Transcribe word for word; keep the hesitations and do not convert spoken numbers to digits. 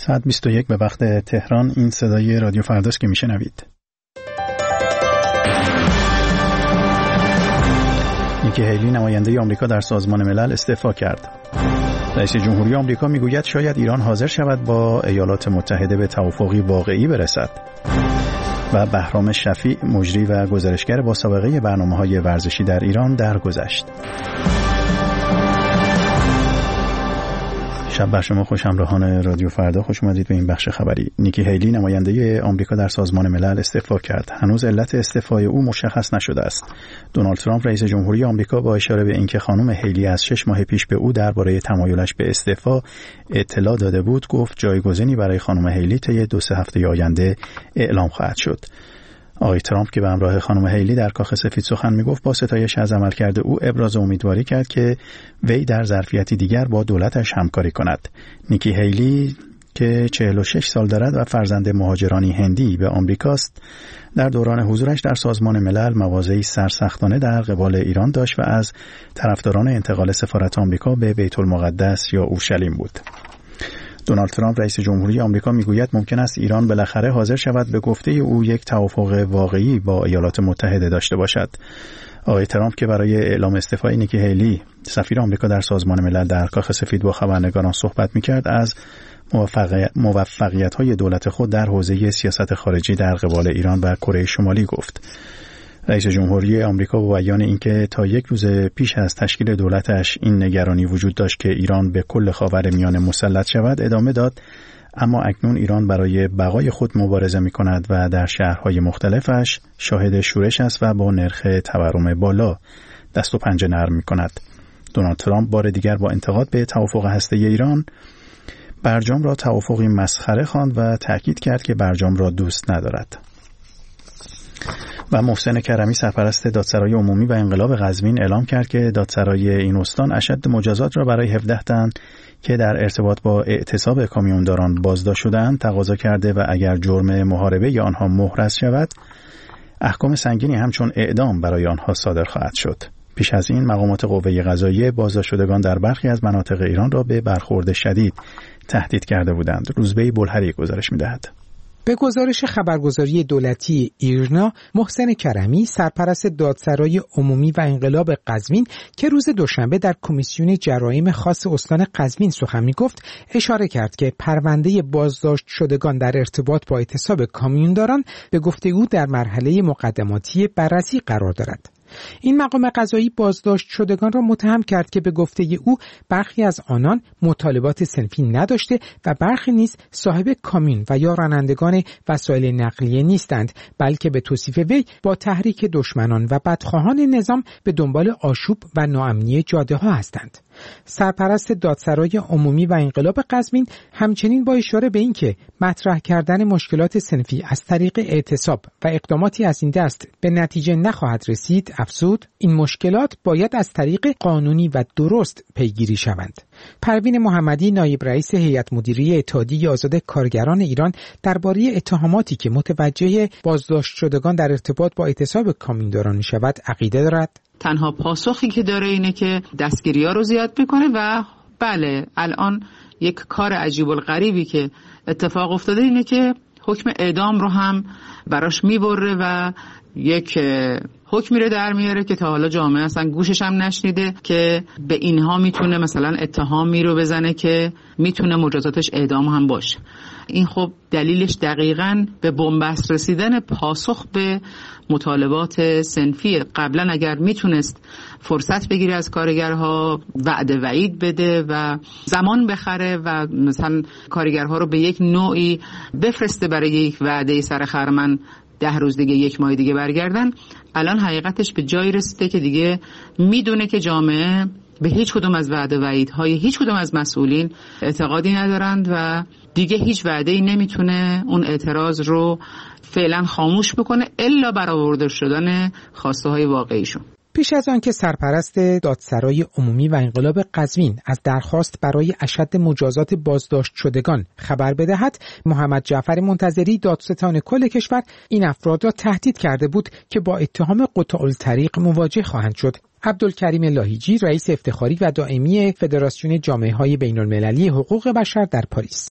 ساعت بیست و یک به وقت تهران. این صدای رادیو فرداست که میشنوید. نیکی هیلی نماینده آمریکا در سازمان ملل استعفا کرد. رئیس جمهوری آمریکا میگوید شاید ایران حاضر شود با ایالات متحده به توافقی واقعی برسد. و بهرام شفیع مجری و گزارشگر با سابقه برنامه‌های ورزشی در ایران درگذشت. شب بر شما خوش همراهان رادیو فردا، خوش اومدید به این بخش خبری. نیکی هیلی نماینده آمریکا در سازمان ملل استعفا کرد. هنوز علت استعفای او مشخص نشده است. دونالد ترامپ رئیس جمهوری آمریکا با اشاره به اینکه خانم هیلی از شش ماه پیش به او درباره تمایلش به استعفا اطلاع داده بود، گفت جایگزینی برای خانم هیلی طی دو سه هفته آینده اعلام خواهد شد. آقای ترامپ که به همراه خانم هیلی در کاخ سفید سخن میگفت، با ستایش از عملکرد او ابراز امیدواری کرد که وی در ظرفیتی دیگر با دولتش همکاری کند. نیکی هیلی که چهل و شش سال دارد و فرزند مهاجرانی هندی به آمریکاست، در دوران حضورش در سازمان ملل مواضعی سرسختانه در قبال ایران داشت و از طرفداران انتقال سفارت آمریکا به بیت المقدس یا اورشلیم بود. دونالد ترامپ رئیس جمهوری آمریکا میگوید ممکن است ایران بالاخره حاضر شود به گفته او یک توافق واقعی با ایالات متحده داشته باشد. آقای ترامپ که برای اعلام استعفای نیکی هیلی سفیر آمریکا در سازمان ملل در کاخ سفید با خبرنگاران صحبت میکرد، از موفقیت‌های دولت خود در حوزه سیاست خارجی در قبال ایران و کره شمالی گفت. رئیس جمهوری آمریکا با بیان اینکه تا یک روز پیش از تشکیل دولتش این نگرانی وجود داشت که ایران به کل خاورمیانه مسلط شود، ادامه داد اما اکنون ایران برای بقای خود مبارزه می‌کند و در شهرهای مختلفش شاهد شورش است و با نرخ تورم بالا دست و پنجه نرم می‌کند. دونالد ترامپ بار دیگر با انتقاد به توافق هسته‌ای ایران برجام را توافقی مسخره خواند و تأکید کرد که برجام را دوست ندارد. و محسن کرمی سرپرست دادسرای عمومی و انقلاب قزوین اعلام کرد که دادسرای این استان اشد مجازات را برای هفده تن که در ارتباط با اعتصاب کامیونداران بازداشت شدند تقاضا کرده و اگر جرم محاربه یا آنها محرز شود، احکام سنگینی همچون اعدام برای آنها صادر خواهد شد. پیش از این مقامات قوه قضاییه بازداشت شدگان در برخی از مناطق ایران را به برخورد شدید تهدید کرده بودند. روزبه بلهری گزارش می‌دهد. به گزارش خبرگزاری دولتی ایرنا، محسن کرمی سرپرست دادسرای عمومی و انقلاب قزوین که روز دوشنبه در کمیسیون جرایم خاص استان قزوین سخن می‌گفت، اشاره کرد که پرونده بازداشت شدگان در ارتباط با اعتصاب کامیونداران به گفته او در مرحله مقدماتی بررسی قرار دارد. این مقام قضایی بازداشت شدگان را متهم کرد که به گفته او برخی از آنان مطالبات صنفی نداشته و برخی نیز صاحب کامیون و یا رانندگان وسایل نقلیه نیستند، بلکه به توصیف وی با تحریک دشمنان و بدخواهان نظام به دنبال آشوب و ناامنی جاده ها هستند. سرپرست دادسرای عمومی و انقلاب قزوین همچنین با اشاره به اینکه مطرح کردن مشکلات صنفی از طریق اعتصاب و اقداماتی از این دست به نتیجه نخواهد رسید، افزود این مشکلات باید از طریق قانونی و درست پیگیری شوند. پروین محمدی نایب رئیس هیئت مدیره اتحادیه آزاد کارگران ایران درباره اتهاماتی که متوجه بازداشت شدگان در ارتباط با اعتصاب کامیونداران می‌شود عقیده دارد. تنها پاسخی که داره اینه که دستگیری‌ها رو زیاد میکنه و بله الان یک کار عجیب الغریبی که اتفاق افتاده اینه که حکم اعدام رو هم براش میبره و یک حکمی رو در میاره که تا حالا جامعه اصلا گوشش هم نشنیده که به اینها میتونه مثلا اتهامی رو بزنه که میتونه مجازاتش اعدام هم باشه. این خب دلیلش دقیقاً به بنبست رسیدن پاسخ به مطالبات صنفی. قبلا اگر میتونست فرصت بگیره از کارگرها، وعده وعید بده و زمان بخره و مثلا کارگرها رو به یک نوعی بفرسته برای یک وعده سر خرمن ده روز دیگه یک ماه دیگه برگردن، الان حقیقتش به جایی رسیده که دیگه میدونه که جامعه به هیچ کدوم از وعده وعیدهای هیچ کدوم از مسئولین اعتقادی ندارند و دیگه هیچ وعده‌ای نمیتونه اون اعتراض رو فعلا خاموش بکنه الا برآورده شدن خواسته های واقعیشون. پیش از آن که سرپرست دادسرای عمومی و انقلاب قزوین از درخواست برای اشد مجازات بازداشت شدگان خبر بدهد، محمد جعفر منتظری دادستان کل کشور این افراد را تهدید کرده بود که با اتهام قطاع الطریق مواجه خواهند شد. عبدالکریم لاهیجی رئیس افتخاری و دائمی فدراسیون جامعه‌های بین‌المللی حقوق بشر در پاریس: